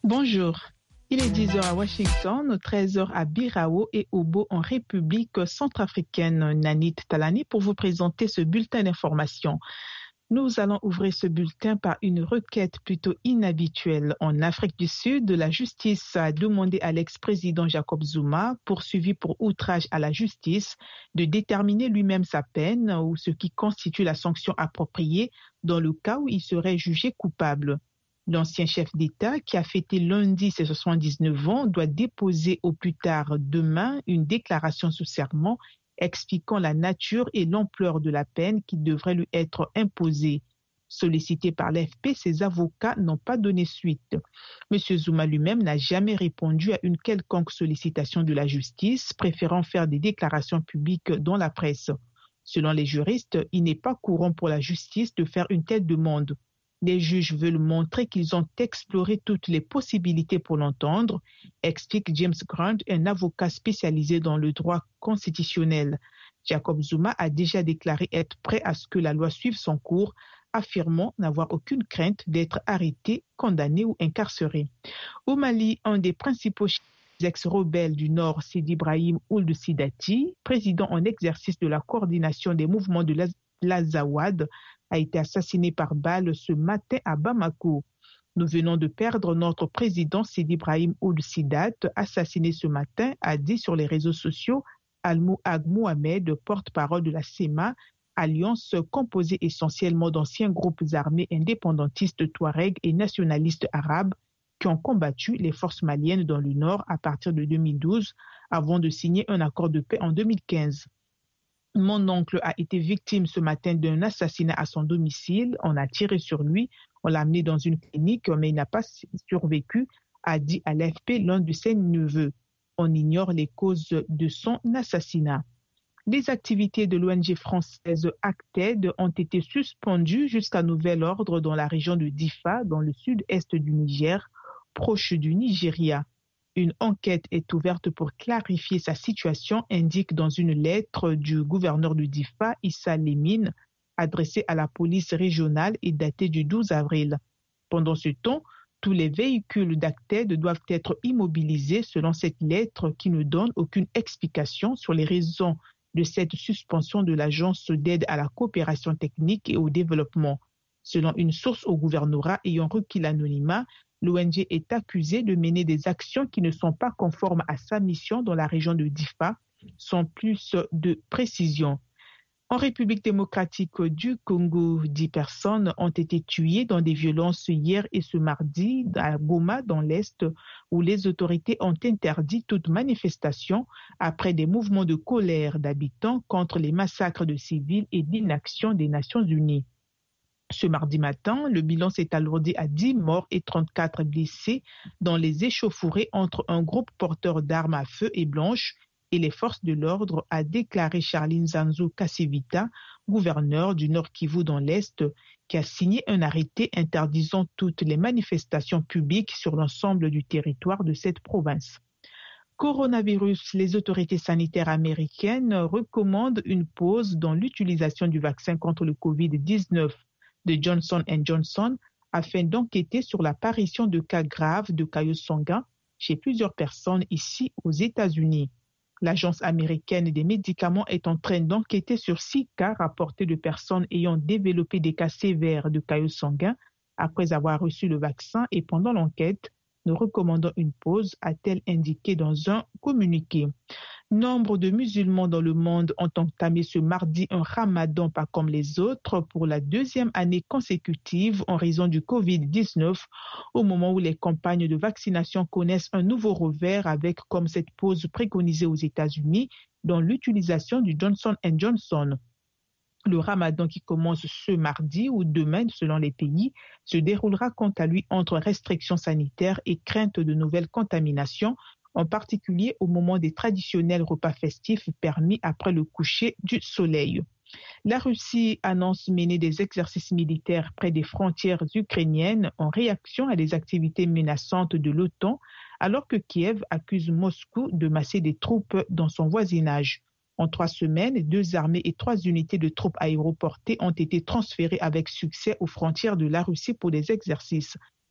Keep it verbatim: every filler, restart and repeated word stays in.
Bonjour. Il est dix heures à Washington, treize heures à Birao et Obo en République centrafricaine. Nanit Talani pour vous présenter ce bulletin d'information. Nous allons ouvrir ce bulletin par une requête plutôt inhabituelle. En Afrique du Sud, la justice a demandé à l'ex-président Jacob Zuma, poursuivi pour outrage à la justice, de déterminer lui-même sa peine ou ce qui constitue la sanction appropriée dans le cas où il serait jugé coupable. L'ancien chef d'État, qui a fêté lundi ses soixante-dix-neuf ans, doit déposer au plus tard demain une déclaration sous serment expliquant la nature et l'ampleur de la peine qui devrait lui être imposée. Sollicité par l'A F P, ses avocats n'ont pas donné suite. M. Zuma lui-même n'a jamais répondu à une quelconque sollicitation de la justice, préférant faire des déclarations publiques dans la presse. Selon les juristes, il n'est pas courant pour la justice de faire une telle demande. Les juges veulent montrer qu'ils ont exploré toutes les possibilités pour l'entendre, explique James Grant, un avocat spécialisé dans le droit constitutionnel. Jacob Zuma a déjà déclaré être prêt à ce que la loi suive son cours, affirmant n'avoir aucune crainte d'être arrêté, condamné ou incarcéré. Au Mali, un des principaux ex-rebelles du Nord, Sidi Ibrahim Ould Sidati, président en exercice de la coordination des mouvements de l'Azawad, a été assassiné par balle ce matin à Bamako. Nous venons de perdre notre président Sidi Ibrahim Ould Sidat, assassiné ce matin, a dit sur les réseaux sociaux Almou Ag Mohamed, porte-parole de la S E M A, alliance composée essentiellement d'anciens groupes armés indépendantistes touaregs et nationalistes arabes qui ont combattu les forces maliennes dans le Nord à partir de deux mille douze, avant de signer un accord de paix en deux mille quinze. Mon oncle a été victime ce matin d'un assassinat à son domicile. On a tiré sur lui, on l'a amené dans une clinique, mais il n'a pas survécu, a dit à l'A F P l'un de ses neveux. On ignore les causes de son assassinat. Les activités de l'O N G française Acted ont été suspendues jusqu'à nouvel ordre dans la région de Difa, dans le sud-est du Niger, proche du Nigeria. Une enquête est ouverte pour clarifier sa situation, indique dans une lettre du gouverneur de Difa, Issa Lemine, adressée à la police régionale et datée du douze avril. Pendant ce temps, tous les véhicules d'Acted doivent être immobilisés selon cette lettre qui ne donne aucune explication sur les raisons de cette suspension de l'agence d'aide à la coopération technique et au développement. Selon une source au gouvernorat ayant requis l'anonymat, l'O N G est accusée de mener des actions qui ne sont pas conformes à sa mission dans la région de Difa, sans plus de précision. En République démocratique du Congo, dix personnes ont été tuées dans des violences hier et ce mardi à Goma, dans l'Est, où les autorités ont interdit toute manifestation après des mouvements de colère d'habitants contre les massacres de civils et l'inaction des Nations Unies. Ce mardi matin, le bilan s'est alourdi à dix morts et trente-quatre blessés dans les échauffourées entre un groupe porteur d'armes à feu et blanches et les forces de l'ordre, a déclaré Charline Zanzu Kasivita, gouverneur du Nord Kivu dans l'Est, qui a signé un arrêté interdisant toutes les manifestations publiques sur l'ensemble du territoire de cette province. Coronavirus, les autorités sanitaires américaines recommandent une pause dans l'utilisation du vaccin contre le covid dix-neuf de Johnson and Johnson afin d'enquêter sur l'apparition de cas graves de caillots sanguins chez plusieurs personnes ici aux États-Unis. L'Agence américaine des médicaments est en train d'enquêter sur six cas rapportés de personnes ayant développé des cas sévères de caillots sanguins après avoir reçu le vaccin et pendant l'enquête, nous recommandons une pause, a-t-elle indiqué dans un communiqué. Nombre de musulmans dans le monde ont entamé ce mardi un ramadan pas comme les autres pour la deuxième année consécutive en raison du covid dix-neuf, au moment où les campagnes de vaccination connaissent un nouveau revers avec comme cette pause préconisée aux États-Unis dans l'utilisation du Johnson and Johnson. Le ramadan qui commence ce mardi ou demain selon les pays se déroulera quant à lui entre restrictions sanitaires et crainte de nouvelles contaminations, en particulier au moment des traditionnels repas festifs permis après le coucher du soleil. La Russie annonce mener des exercices militaires près des frontières ukrainiennes en réaction à des activités menaçantes de l'OTAN, alors que Kiev accuse Moscou de masser des troupes dans son voisinage. En trois semaines, deux armées et trois unités de troupes aéroportées ont été transférées avec succès aux frontières de la Russie pour des exercices.